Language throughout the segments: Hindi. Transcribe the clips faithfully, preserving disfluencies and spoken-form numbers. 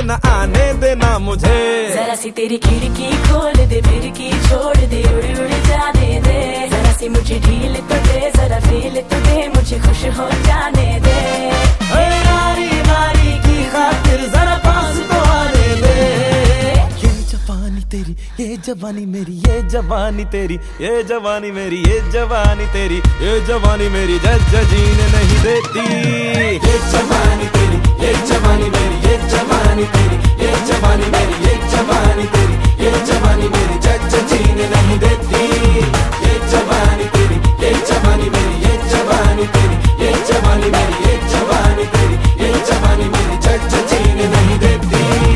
न आने देना मुझे। जरा सी तेरी खिड़की खोल दे, खिड़की छोड़ दे, उड़ उड़ जाने दे। जरा सी मुझे ढील तो दे, जरा फील तो दे, मुझे खुश हो जाने दे। नारी नारी की खातिर जरा पास तो आने दे। ये जवानी तेरी, ये जवानी मेरी, ये जवानी तेरी, ये जवानी मेरी, ये जवानी तेरी, ये जवानी मेरी जज जीने नहीं देती। ये जवानी तेरी, ये जवानी मेरी, ये जवानी तेरी, ये जवानी मेरी, ये जवानी तेरी, ये जवानी मेरी जज जीने नहीं देती। ये जवानी तेरी, ये जवानी मेरी, ये जवानी तेरी, ये जवानी मेरी, ये जवानी तेरी, ये जवानी मेरी जज जीने नहीं देती।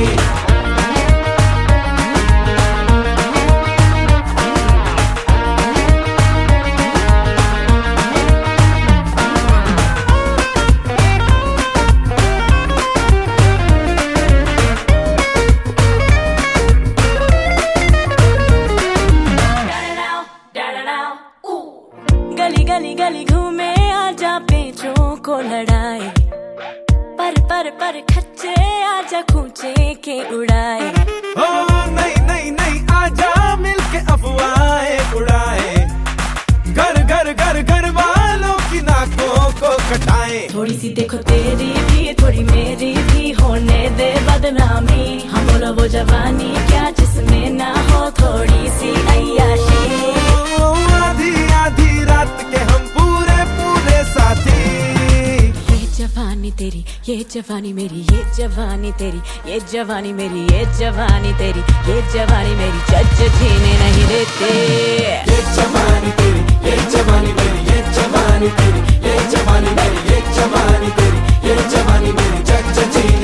गली गली गली घूमे आजा पेचों को लड़ाए, पर पर पर खच्चे आजा खूंचे के उड़ाए। ओ नहीं नहीं नहीं आजा मिलके अफवाहें उड़ाए, घर घर घर घर वालों की नाकों को कटाए। थोड़ी सी देखो तेरी भी, थोड़ी मेरी भी, होने दे बदनामी। हम बोलो वो जवानी क्या जिसमें ना हो थोड़ी सी अय्याशी। आधी आधी रात के हम पूरे पूरे साथी। ये जवानी तेरी, ये जवानी मेरी, ये जवानी तेरी, ये जवानी मेरी, ये जवानी तेरी, ये जवानी मेरी जज जीने नहीं देते। ये जवानी तेरी, ये जवानी मेरी, ये जवानी तेरी, ये जवानी मेरी, ये जवानी तेरी, ये जवानी मेरी जज जीने